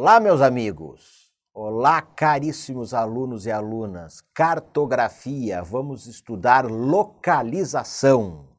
Olá, meus amigos. Olá, caríssimos alunos e alunas. Cartografia, vamos estudar localização.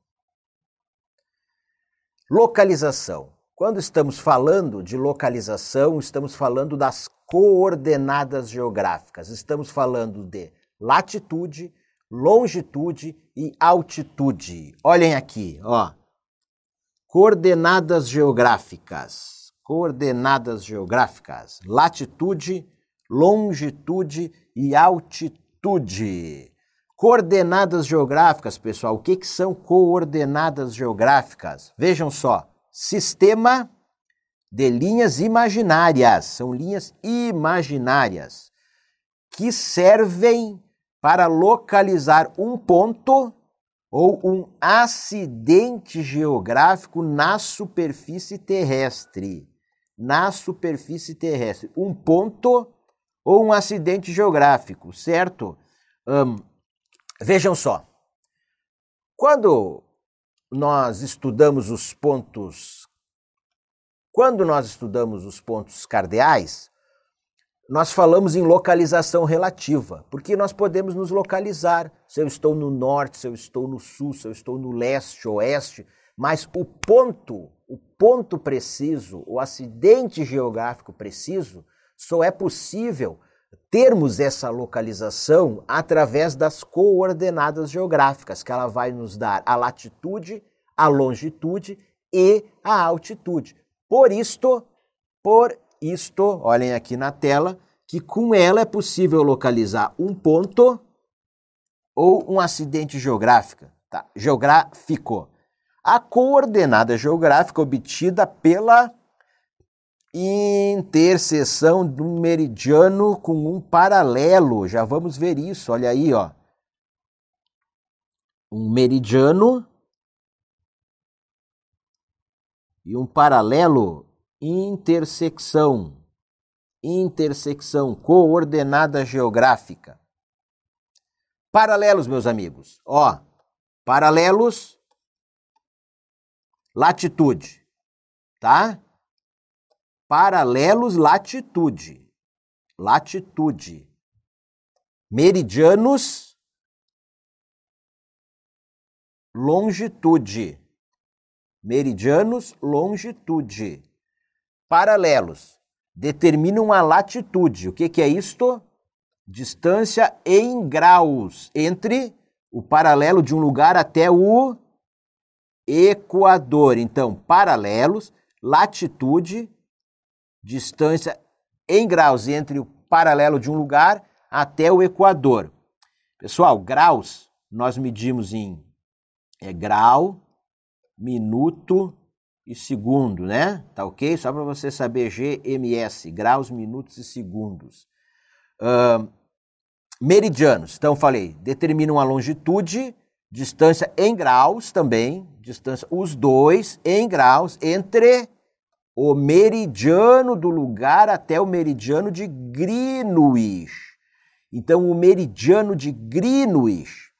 Localização. Quando estamos falando de localização, estamos falando das coordenadas geográficas. Estamos falando de latitude, longitude e altitude. Olhem aqui, ó. Coordenadas geográficas. Coordenadas geográficas, latitude, longitude e altitude. Coordenadas geográficas, pessoal, o que são coordenadas geográficas? Vejam só, sistema de linhas imaginárias, são linhas imaginárias que servem para localizar um ponto ou um acidente geográfico na superfície terrestre. Na superfície terrestre, um ponto ou um acidente geográfico, certo? Vejam só, quando nós estudamos os pontos cardeais, nós falamos em localização relativa, porque nós podemos nos localizar, se eu estou no norte, se eu estou no sul, se eu estou no leste, oeste, mas o ponto preciso, o acidente geográfico preciso, só é possível termos essa localização através das coordenadas geográficas, que ela vai nos dar a latitude, a longitude e a altitude. Por isto, olhem aqui na tela, que com ela é possível localizar um ponto ou um acidente geográfico. A coordenada geográfica obtida pela interseção de um meridiano com um paralelo. Já vamos ver isso, olha aí, ó. Um meridiano e um paralelo, intersecção, coordenada geográfica. Paralelos, meus amigos, ó, paralelos, latitude, tá? Paralelos, latitude. Meridianos, longitude. Paralelos determinam a latitude. O que é isto? Distância em graus entre o paralelo de um lugar até o Equador. Então, paralelos, latitude, distância em graus entre o paralelo de um lugar até o Equador. Pessoal, graus nós medimos em grau, minuto e segundo, né? Tá ok? Só para você saber, GMS, graus, minutos e segundos. Meridianos, então falei, determinam a longitude, distância em graus também, os dois em graus entre o meridiano do lugar até o meridiano de Greenwich. Então, o meridiano de Greenwich,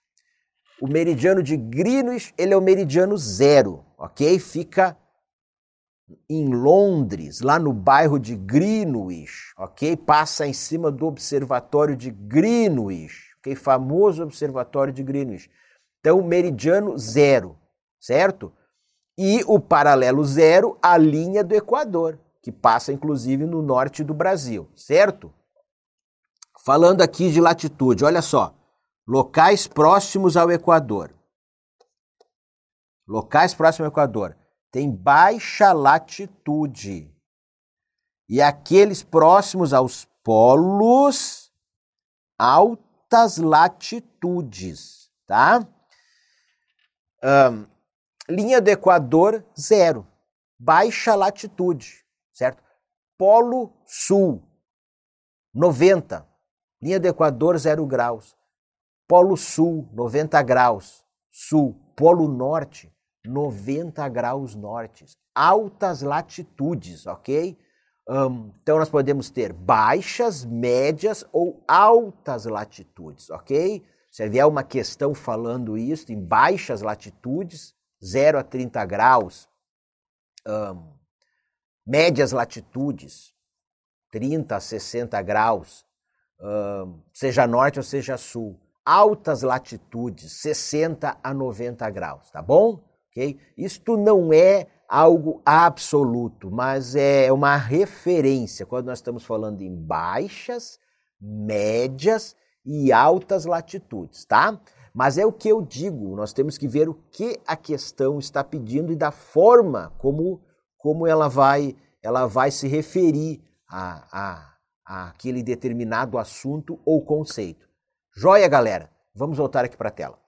ele é o meridiano zero, ok? Fica em Londres, lá no bairro de Greenwich, ok? Passa em cima do observatório de Greenwich, ok? Famoso observatório de Greenwich. Então, meridiano zero, certo? E o paralelo zero, a linha do Equador, que passa inclusive no norte do Brasil, certo? Falando aqui de latitude, olha só, locais próximos ao Equador. Tem baixa latitude. E aqueles próximos aos polos, altas latitudes, tá? Linha do Equador, zero. Baixa latitude, certo? Polo Sul, 90. Linha do Equador, 0 graus. Polo Sul, 90 graus. Sul. Polo Norte, 90 graus norte. Altas latitudes, ok? Então, nós podemos ter baixas, médias ou altas latitudes, ok? Se vier uma questão falando isso, em baixas latitudes, 0 a 30 graus, médias latitudes, 30 a 60 graus, seja norte ou seja sul. Altas latitudes, 60 a 90 graus, tá bom? Okay? Isto não é algo absoluto, mas é uma referência quando nós estamos falando em baixas, médias e altas latitudes, tá? Mas é o que eu digo, nós temos que ver o que a questão está pedindo e da forma como ela vai se referir a aquele determinado assunto ou conceito. Joia, galera? Vamos voltar aqui para a tela.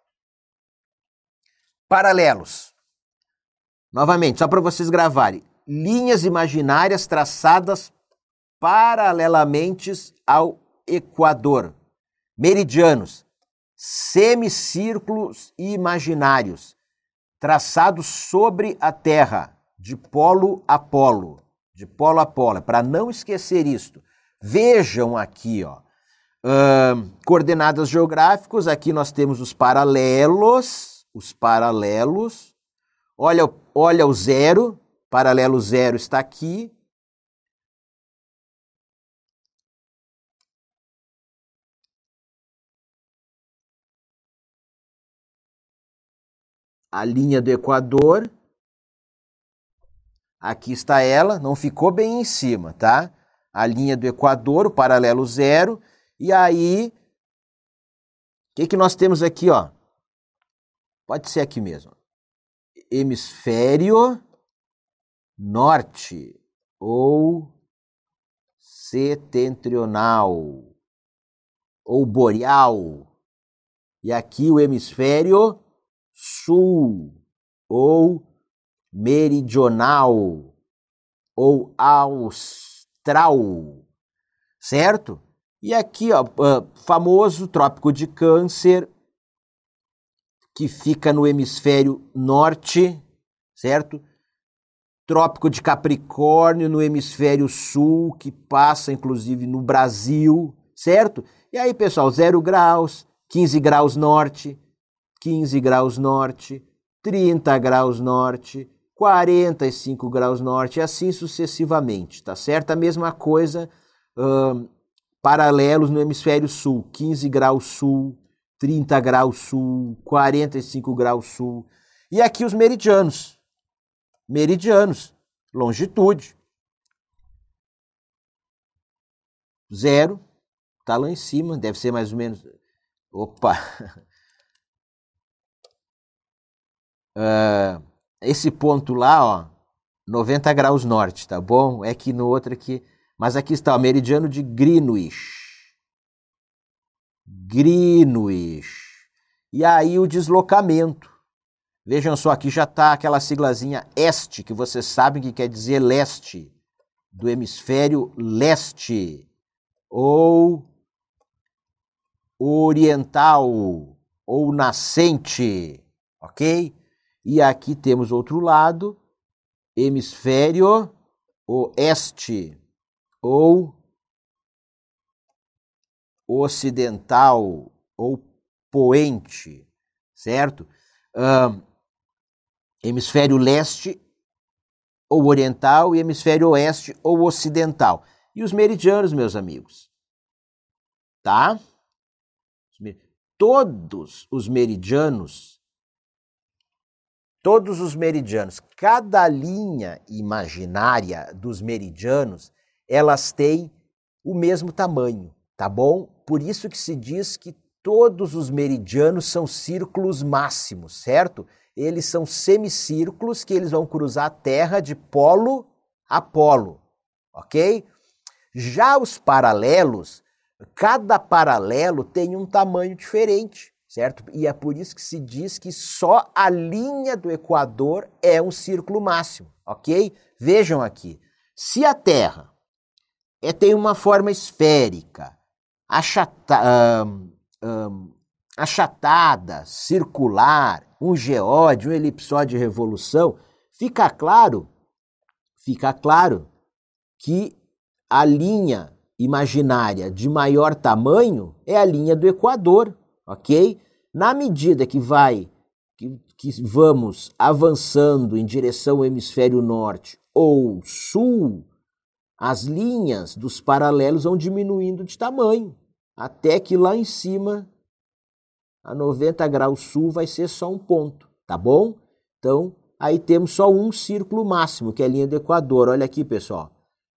Paralelos. Novamente, só para vocês gravarem. Linhas imaginárias traçadas paralelamente ao Equador. Meridianos. Semicírculos imaginários traçados sobre a Terra, de polo a polo. De polo a polo. Para não esquecer isto. Vejam aqui, ó. Coordenadas geográficas, aqui nós temos os paralelos. Olha o zero, paralelo zero está aqui. A linha do Equador. Aqui está ela, não ficou bem em cima, tá? A linha do Equador, o paralelo zero. E aí, o que nós temos aqui, ó? Pode ser aqui mesmo. Hemisfério norte ou setentrional ou boreal. E aqui o hemisfério sul ou meridional ou austral, certo? E aqui, ó, famoso Trópico de Câncer, que fica no hemisfério norte, certo? Trópico de Capricórnio no hemisfério sul, que passa inclusive no Brasil, certo? E aí, pessoal, 0 graus, 15 graus norte, 15 graus norte, 30 graus norte, 45 graus norte, e assim sucessivamente, tá certo? A mesma coisa, paralelos no hemisfério sul, 15 graus sul, 30 graus sul, 45 graus sul. E aqui os meridianos. Meridianos, longitude. 0, tá lá em cima, deve ser mais ou menos... Opa! Esse ponto lá, ó, 90 graus norte, tá bom? É que no outro aqui... Mas aqui está o meridiano de Greenwich. E aí o deslocamento. Vejam só, aqui já está aquela siglazinha este, que vocês sabem que quer dizer leste, do hemisfério leste, ou oriental, ou nascente, ok? E aqui temos outro lado, hemisfério oeste, ou ocidental, ou poente, certo? Hemisfério leste ou oriental e hemisfério oeste ou ocidental. E os meridianos, meus amigos, tá? Todos os meridianos, cada linha imaginária dos meridianos, elas têm o mesmo tamanho, tá bom? Por isso que se diz que todos os meridianos são círculos máximos, certo? Eles são semicírculos que eles vão cruzar a Terra de polo a polo, ok? Já os paralelos, cada paralelo tem um tamanho diferente, certo? E é por isso que se diz que só a linha do Equador é um círculo máximo, ok? Vejam aqui, se a Terra tem uma forma esférica, achatada, circular, um geóide, um elipsóide de revolução, fica claro que a linha imaginária de maior tamanho é a linha do Equador, ok? Na medida que vamos avançando em direção ao hemisfério norte ou sul, as linhas dos paralelos vão diminuindo de tamanho, até que lá em cima, a 90 graus sul vai ser só um ponto, tá bom? Então, aí temos só um círculo máximo, que é a linha do Equador. Olha aqui, pessoal.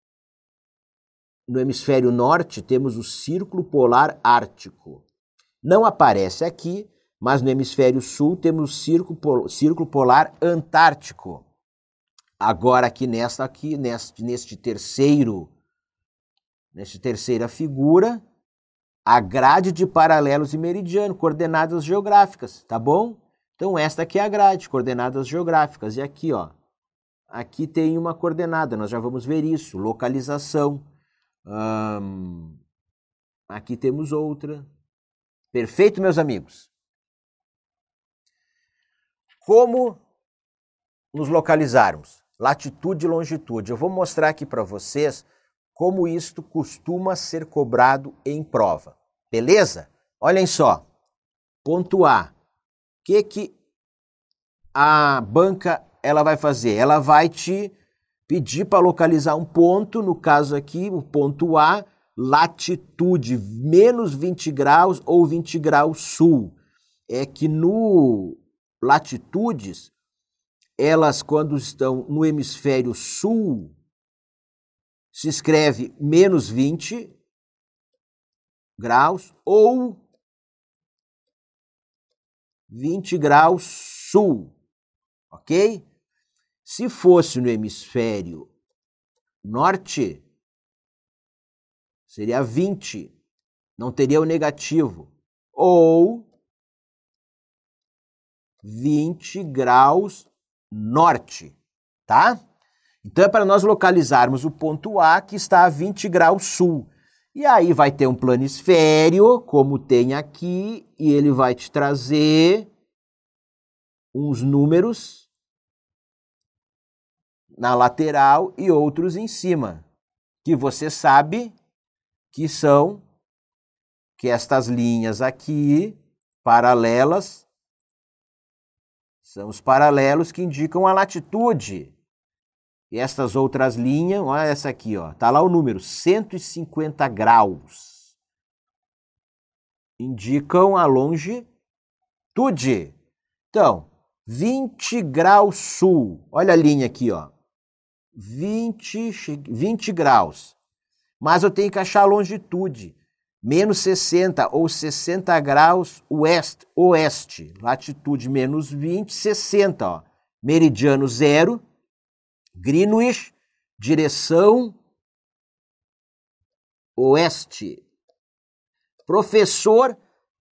No hemisfério norte, temos o Círculo Polar Ártico. Não aparece aqui, mas no hemisfério sul temos o Círculo Polar Antártico. Agora aqui neste terceira figura, a grade de paralelos e meridiano, coordenadas geográficas, tá bom? Então esta aqui é a grade, coordenadas geográficas. E aqui, ó, aqui tem uma coordenada, nós já vamos ver isso, localização. Aqui temos outra. Perfeito, meus amigos? Como nos localizarmos? Latitude e longitude. Eu vou mostrar aqui para vocês como isto costuma ser cobrado em prova. Beleza? Olhem só. Ponto A. O que a banca ela vai fazer? Ela vai te pedir para localizar um ponto, no caso aqui, o ponto A, latitude menos 20 graus ou 20 graus sul. É que no latitudes, elas quando estão no hemisfério sul, se escreve menos 20 graus ou 20 graus sul, ok? Se fosse no hemisfério norte, seria 20, não teria o negativo, ou 20 graus norte, tá? Então é para nós localizarmos o ponto A que está a 20 graus sul. E aí vai ter um planisfério, como tem aqui, e ele vai te trazer uns números na lateral e outros em cima, que você sabe que são que estas linhas aqui, paralelas, são os paralelos que indicam a latitude. E estas outras linhas, olha essa aqui, ó, tá lá o número, 150 graus. Indicam a longitude. Então, 20 graus sul. Olha a linha aqui, ó. 20 graus. Mas eu tenho que achar a longitude. Menos 60 ou 60 graus oeste. Latitude menos 20, 60, ó. Meridiano 0. Greenwich, direção oeste. Professor,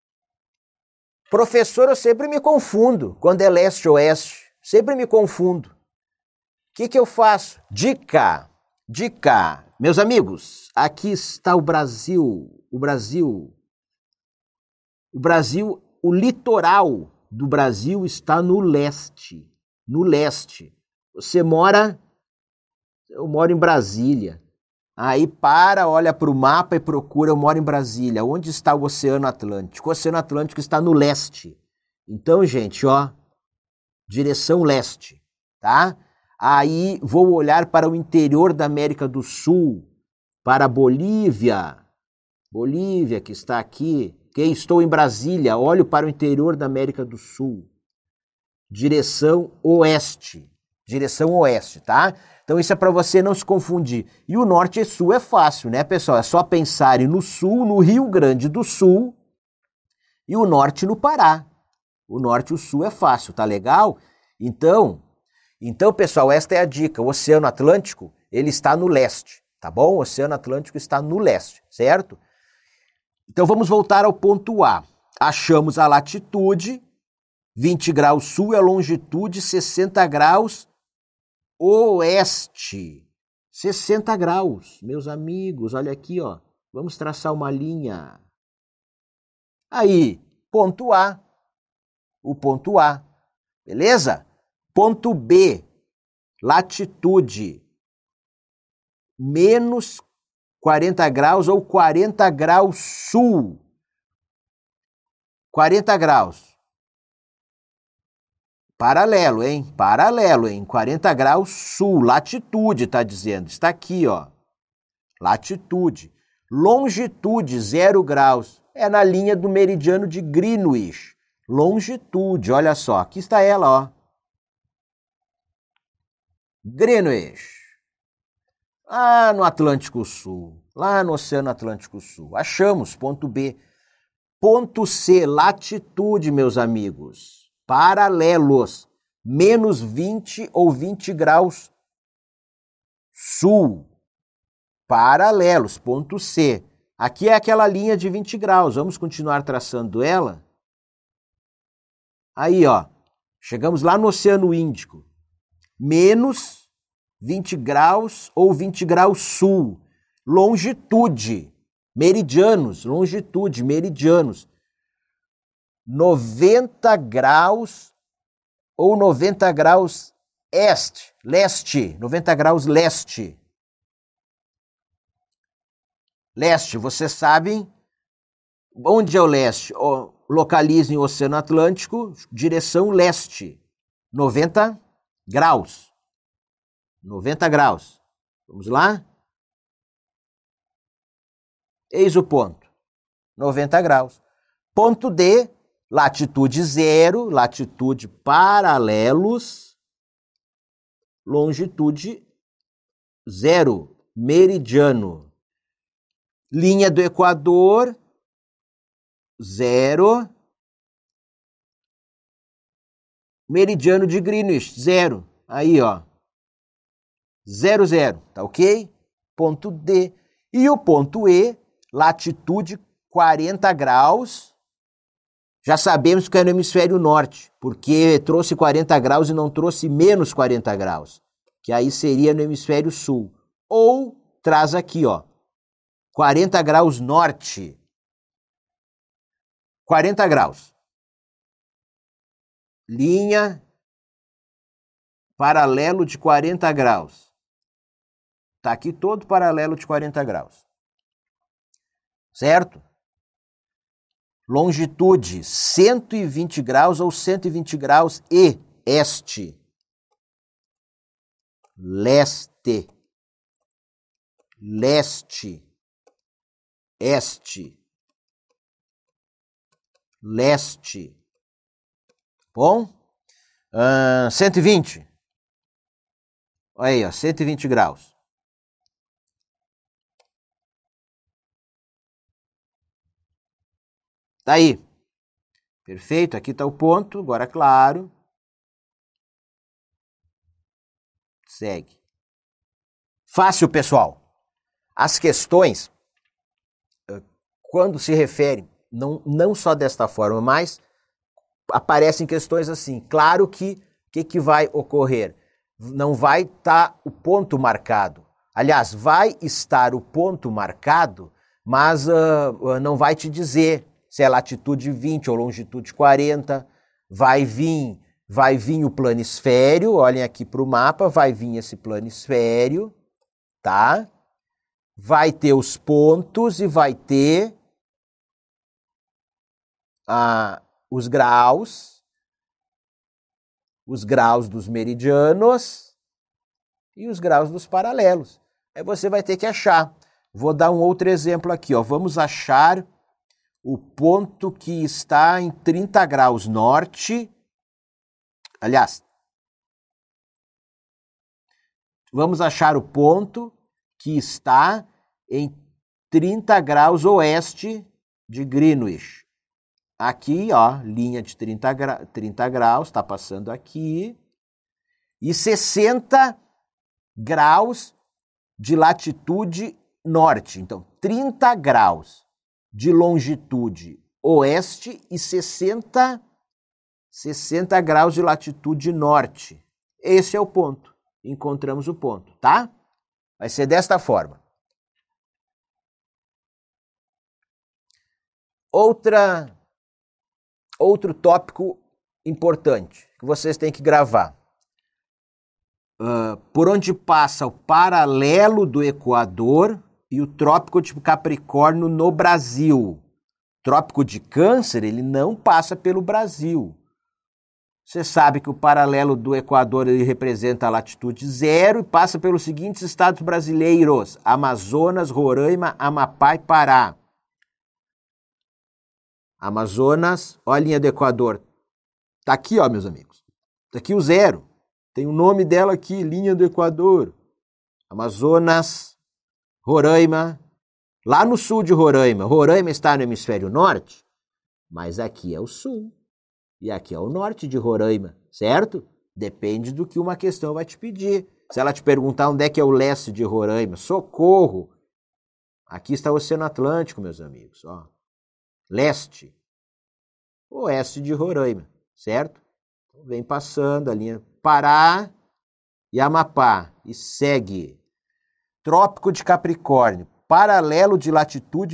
eu sempre me confundo quando é leste-oeste. Sempre me confundo. O que eu faço? Dica. Meus amigos, aqui está o Brasil. O litoral do Brasil está no leste. Eu moro em Brasília. Aí olha para o mapa e procura, eu moro em Brasília. Onde está o Oceano Atlântico? O Oceano Atlântico está no leste. Então, gente, ó, direção leste, tá? Aí vou olhar para o interior da América do Sul, para a Bolívia. Bolívia que está aqui. Estou em Brasília, olho para o interior da América do Sul. Direção oeste, tá? Então isso é para você não se confundir. E o norte e sul é fácil, né, pessoal? É só pensarem no sul, no Rio Grande do Sul, e o norte no Pará. O norte e o sul é fácil, tá legal? Então, pessoal, esta é a dica. O Oceano Atlântico, ele está no leste, tá bom? O Oceano Atlântico está no leste, certo? Então vamos voltar ao ponto A. Achamos a latitude, 20 graus sul, é a longitude, 60 graus oeste. 60 graus, meus amigos, olha aqui, ó. Vamos traçar uma linha. Aí, ponto A. O ponto A, beleza? Ponto B, latitude, menos 40 graus ou 40 graus sul. 40 graus. Paralelo, hein? 40 graus sul, latitude, tá dizendo. Está aqui, ó. latitude. Longitude, 0 graus, é na linha do meridiano de Greenwich. Longitude, olha só, aqui está ela, ó. Greenwich. Lá no Atlântico Sul, lá no Oceano Atlântico Sul. Achamos, ponto B. Ponto C, latitude, meus amigos. Paralelos, menos 20 ou 20 graus sul. Paralelos, ponto C. Aqui é aquela linha de 20 graus. Vamos continuar traçando ela? Aí, ó. Chegamos lá no Oceano Índico. Menos 20 graus ou 20 graus sul. Longitude. Meridianos. Longitude, meridianos. 90 graus ou 90 graus leste. 90 graus leste. Leste, vocês sabem onde é o leste? Localiza em Oceano Atlântico, direção leste. 90 graus. 90 graus. Vamos lá? Eis o ponto. 90 graus. Ponto D, latitude 0, latitude paralelos, longitude 0, meridiano. Linha do Equador, 0. Meridiano de Greenwich, 0. Aí, ó. 0, 0, tá ok? Ponto D. E o ponto E, latitude 40 graus. Já sabemos que é no hemisfério norte, porque trouxe 40 graus e não trouxe menos 40 graus, que aí seria no hemisfério sul. Ou traz aqui, ó. 40 graus norte. 40 graus. Linha paralelo de 40 graus. Está aqui todo paralelo de 40 graus. Certo? Longitude 120 graus ou 120 graus e este. Leste. Leste. Este. Leste. Bom? 120. Olha aí, ó, 120 graus. Tá aí. Perfeito, aqui está o ponto, agora claro. Segue. Fácil, pessoal. As questões, quando se referem, não só desta forma, mas aparecem questões assim. Claro que o que vai ocorrer? Não vai estar o ponto marcado. Aliás, vai estar o ponto marcado, mas não vai te dizer se é latitude 20 ou longitude 40. Vai vir o planisfério, olhem aqui para o mapa, vai vir esse planisfério, tá? Vai ter os pontos e vai ter os graus dos meridianos e os graus dos paralelos. Aí você vai ter que achar. Vou dar um outro exemplo aqui, ó. Vamos achar o ponto que está em 30 graus norte. Aliás, vamos achar o ponto que está em 30 graus oeste de Greenwich. Aqui, ó, linha de 30 graus, está passando aqui. E 60 graus de latitude norte. Então, 30 graus de longitude oeste e 60 graus de latitude norte. Esse é o ponto. Encontramos o ponto, tá? Vai ser desta forma. Outro tópico importante que vocês têm que gravar. Por onde passa o paralelo do Equador e o Trópico de Capricórnio no Brasil. Trópico de Câncer, ele não passa pelo Brasil. Você sabe que o paralelo do Equador ele representa a latitude 0 e passa pelos seguintes estados brasileiros: Amazonas, Roraima, Amapá e Pará. Amazonas, olha a linha do Equador. Tá aqui, ó, meus amigos. Tá aqui o 0. Tem o nome dela aqui, linha do Equador. Amazonas, Roraima. Lá no sul de Roraima. Roraima está no hemisfério norte, mas aqui é o sul. E aqui é o norte de Roraima, certo? Depende do que uma questão vai te pedir. Se ela te perguntar onde é que é o leste de Roraima, socorro! Aqui está o Oceano Atlântico, meus amigos. Ó. Leste, oeste de Roraima, certo? Então, vem passando a linha Pará e Amapá e segue. Trópico de Capricórnio, paralelo de latitude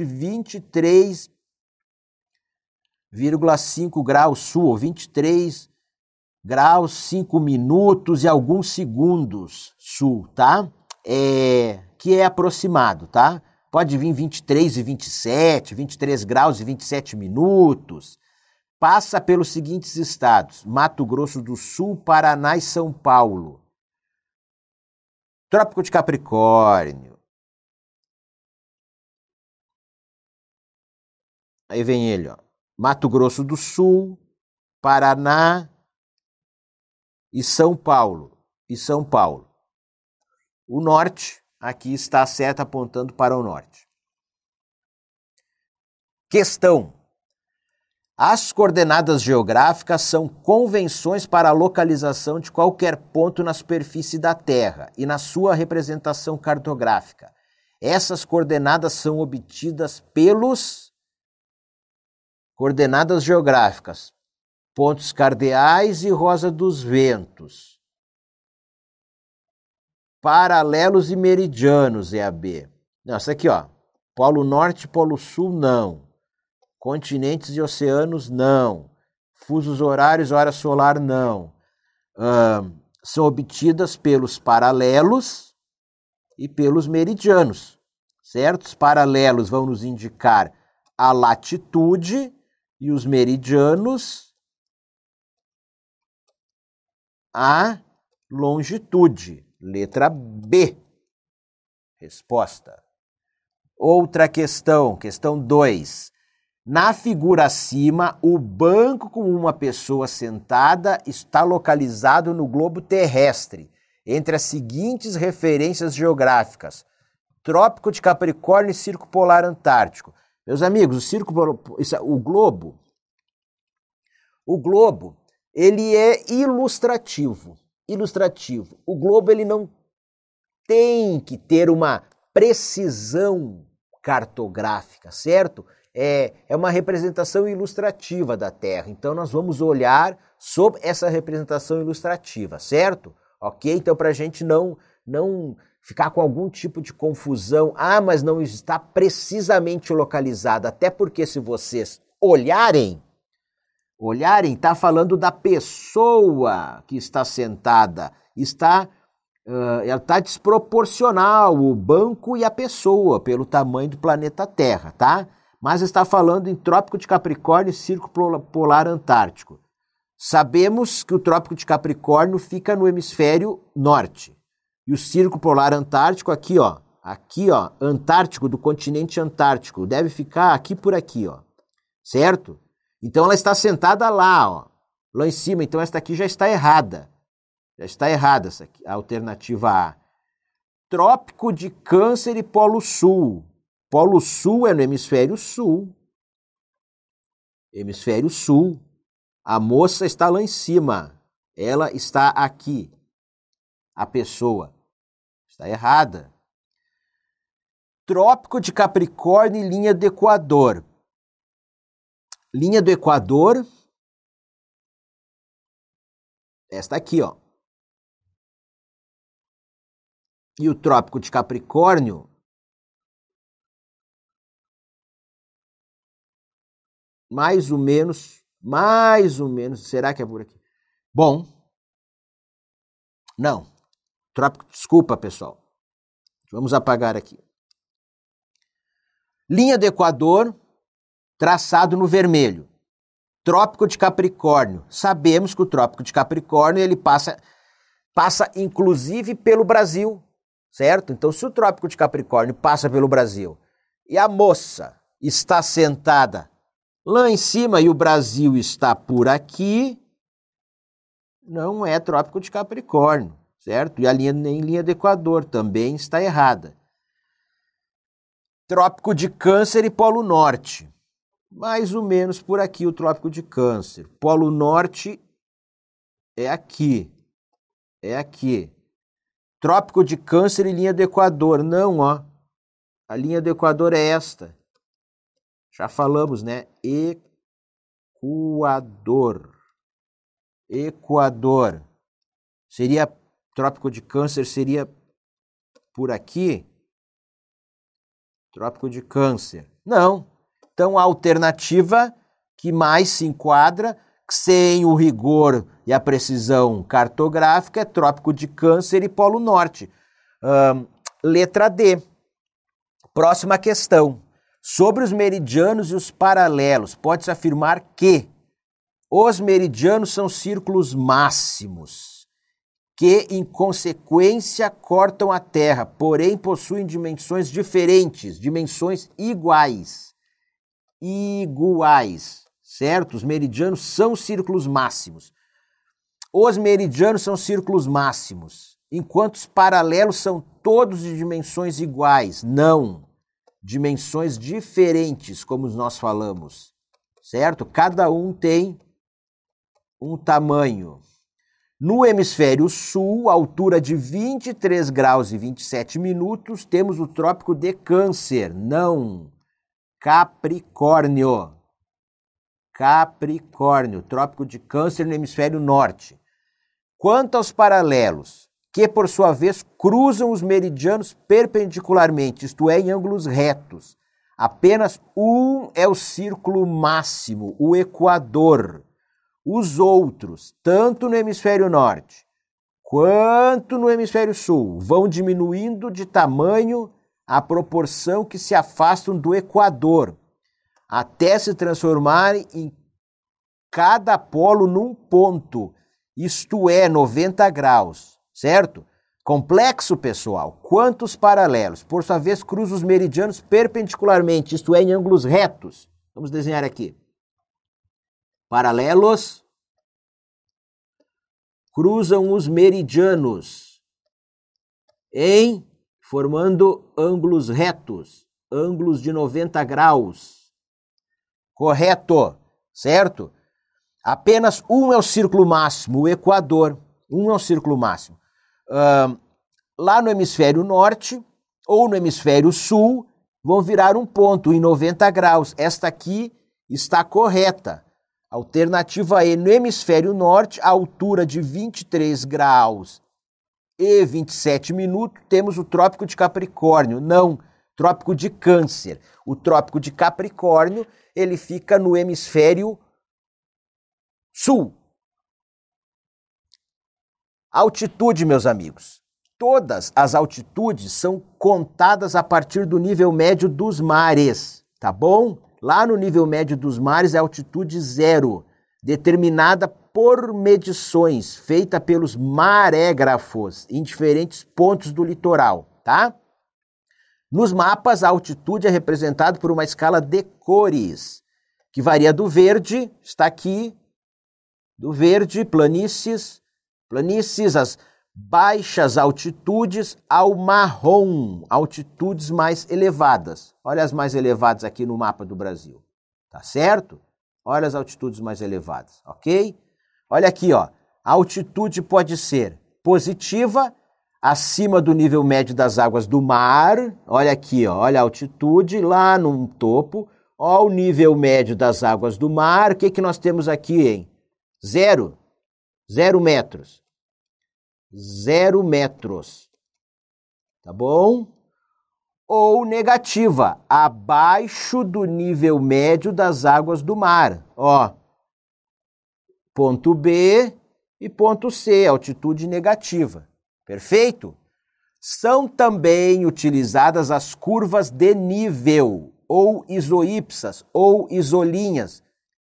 23,5 graus sul, 23 graus, 5 minutos e alguns segundos sul, tá? Que é aproximado, tá? Pode vir 23 e 27, 23 graus e 27 minutos. Passa pelos seguintes estados: Mato Grosso do Sul, Paraná e São Paulo. Trópico de Capricórnio. Aí vem ele, ó. Mato Grosso do Sul, Paraná e São Paulo. O norte, aqui está a seta apontando para o norte. Questão. As coordenadas geográficas são convenções para a localização de qualquer ponto na superfície da Terra e na sua representação cartográfica. Essas coordenadas são obtidas pelos coordenadas geográficas, pontos cardeais e rosa dos ventos, paralelos e meridianos, EAB. Não, isso aqui, ó, Polo Norte e Polo Sul, não. Continentes e oceanos, não. Fusos horários, hora solar, não. São obtidas pelos paralelos e pelos meridianos, certo? Os paralelos vão nos indicar a latitude e os meridianos a longitude. Letra B. Resposta. Outra questão, questão 2. Na figura acima, o banco com uma pessoa sentada está localizado no globo terrestre, entre as seguintes referências geográficas: Trópico de Capricórnio e Círculo Polar Antártico. Meus amigos, o globo, ele é ilustrativo. O globo, ele não tem que ter uma precisão cartográfica, certo? É uma representação ilustrativa da Terra. Então, nós vamos olhar sobre essa representação ilustrativa, certo? Ok? Então, para a gente não ficar com algum tipo de confusão, mas não está precisamente localizada, até porque se vocês olharem, está falando da pessoa que está sentada, ela está desproporcional, o banco e a pessoa, pelo tamanho do planeta Terra, tá? Mas está falando em Trópico de Capricórnio e Círculo Polar Antártico. Sabemos que o Trópico de Capricórnio fica no hemisfério norte. E o Círculo Polar Antártico aqui, ó, Antártico, do continente Antártico, deve ficar aqui por aqui, ó, certo? Então ela está sentada lá, ó, lá em cima, então esta aqui já está errada. Essa aqui, a alternativa A. Trópico de Câncer e Polo Sul. Polo Sul é no hemisfério sul. Hemisfério sul. A moça está lá em cima. Ela está aqui. A pessoa está errada. Trópico de Capricórnio e linha do Equador. Linha do Equador. Esta aqui, ó. E o Trópico de Capricórnio, mais ou menos, será que é por aqui? Bom, não. Trópico, desculpa, pessoal. Vamos apagar aqui. Linha do Equador, traçado no vermelho. Trópico de Capricórnio. Sabemos que o Trópico de Capricórnio ele passa inclusive pelo Brasil, certo? Então, se o Trópico de Capricórnio passa pelo Brasil e a moça está sentada lá em cima e o Brasil está por aqui, não é Trópico de Capricórnio, certo? E a linha, nem linha do Equador também está errada. Trópico de Câncer e Polo Norte. Mais ou menos por aqui o Trópico de Câncer. Polo Norte é aqui. É aqui. Trópico de Câncer e linha do Equador. Não, ó. A linha do Equador é esta. Já falamos, né? Equador. Equador. Seria, Trópico de Câncer seria por aqui? Trópico de Câncer. Não. Então, a alternativa que mais se enquadra, sem o rigor e a precisão cartográfica, é Trópico de Câncer e Polo Norte. Letra D. Próxima questão. Sobre os meridianos e os paralelos, pode-se afirmar que os meridianos são círculos máximos, que, em consequência, cortam a Terra, porém possuem dimensões diferentes, dimensões iguais. Certo? Os meridianos são círculos máximos. Os meridianos são círculos máximos, enquanto os paralelos são todos de dimensões iguais. Não, dimensões diferentes, como nós falamos, certo? Cada um tem um tamanho. No hemisfério sul, altura de 23 graus e 27 minutos, temos o Trópico de Câncer. Não, Capricórnio. Capricórnio, Trópico de Câncer no hemisfério norte. Quanto aos paralelos, que por sua vez cruzam os meridianos perpendicularmente, isto é, em ângulos retos, apenas um é o círculo máximo, o Equador. Os outros, tanto no hemisfério norte quanto no hemisfério sul, vão diminuindo de tamanho à proporção que se afastam do Equador, até se transformarem em cada polo num ponto, isto é, 90 graus, certo? Complexo, pessoal. Quantos paralelos? Por sua vez, cruzam os meridianos perpendicularmente, isto é, em ângulos retos. Vamos desenhar aqui. Paralelos cruzam os meridianos formando ângulos retos, ângulos de 90 graus. Correto, certo? Apenas um é o círculo máximo, o Equador. Um é o círculo máximo. Lá no hemisfério norte ou no hemisfério sul vão virar um ponto em 90 graus. Esta aqui está correta. Alternativa E, no hemisfério norte, a altura de 23 graus e 27 minutos, temos o Trópico de Capricórnio. Não, Trópico de Câncer. O Trópico de Capricórnio, ele fica no hemisfério sul. Altitude, meus amigos. Todas as altitudes são contadas a partir do nível médio dos mares, tá bom? Lá no nível médio dos mares é a altitude zero, determinada por medições feitas pelos marégrafos em diferentes pontos do litoral, tá? Nos mapas, a altitude é representada por uma escala de cores, que varia do verde, está aqui, do verde, planícies, as baixas altitudes, ao marrom, altitudes mais elevadas. Olha as mais elevadas aqui no mapa do Brasil, tá certo? Olha as altitudes mais elevadas, ok? Olha aqui, ó, a altitude pode ser positiva, acima do nível médio das águas do mar. Olha aqui, ó, olha a altitude lá no topo, ó o nível médio das águas do mar. O que que nós temos aqui, hein? 0 metros. 0 metros, tá bom? Ou negativa, abaixo do nível médio das águas do mar. Ó, ponto B e ponto C, altitude negativa. Perfeito? São também utilizadas as curvas de nível, ou isoípsas, ou isolinhas,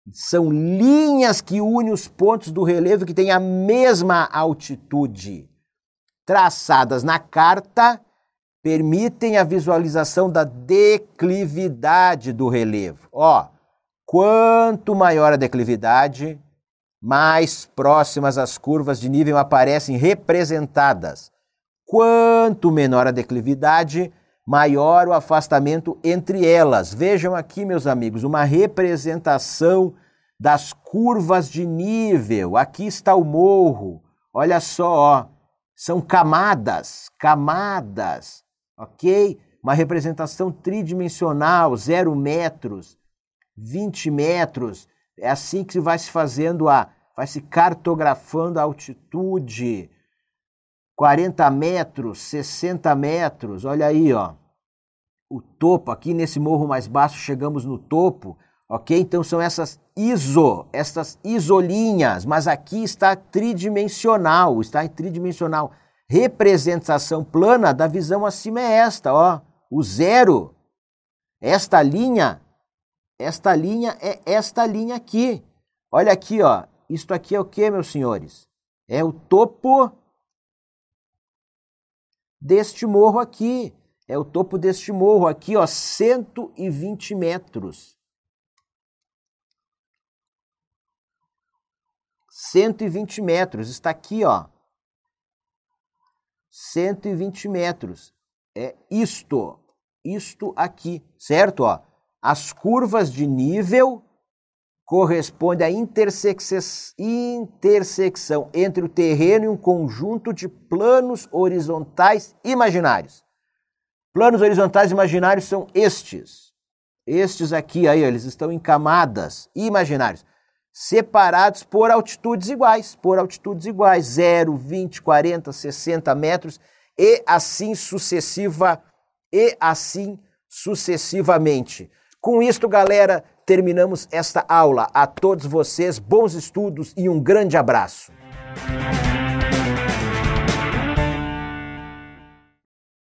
São linhas que unem os pontos do relevo que têm a mesma altitude. Traçadas na carta, permitem a visualização da declividade do relevo. Ó, quanto maior a declividade, mais próximas as curvas de nível aparecem representadas. Quanto menor a declividade, maior o afastamento entre elas. Vejam aqui, meus amigos, uma representação das curvas de nível. Aqui está o morro. Olha só, ó, são camadas, ok? Uma representação tridimensional, 0 metros, 20 metros. É assim que vai se fazendo vai se cartografando a altitude. 40 metros, 60 metros, olha aí, ó. O topo, aqui nesse morro mais baixo, chegamos no topo, ok? Então são essas isolinhas, mas aqui está tridimensional, está em tridimensional. Representação plana da visão acima é esta, ó. O zero, esta linha é esta linha aqui. Olha aqui, ó. Isto aqui é o que, meus senhores? É o topo deste morro aqui. É o topo deste morro aqui, ó, 120 metros. 120 metros, está aqui, ó. 120 metros. É isto aqui, certo? Ó, as curvas de nível correspondem à intersecção entre o terreno e um conjunto de planos horizontais imaginários. Planos horizontais imaginários são estes. Estes aqui, aí, eles estão em camadas imaginárias, separados por altitudes iguais. 0, 20, 40, 60 metros e assim sucessivamente. Com isto, galera, terminamos esta aula. A todos vocês, bons estudos e um grande abraço.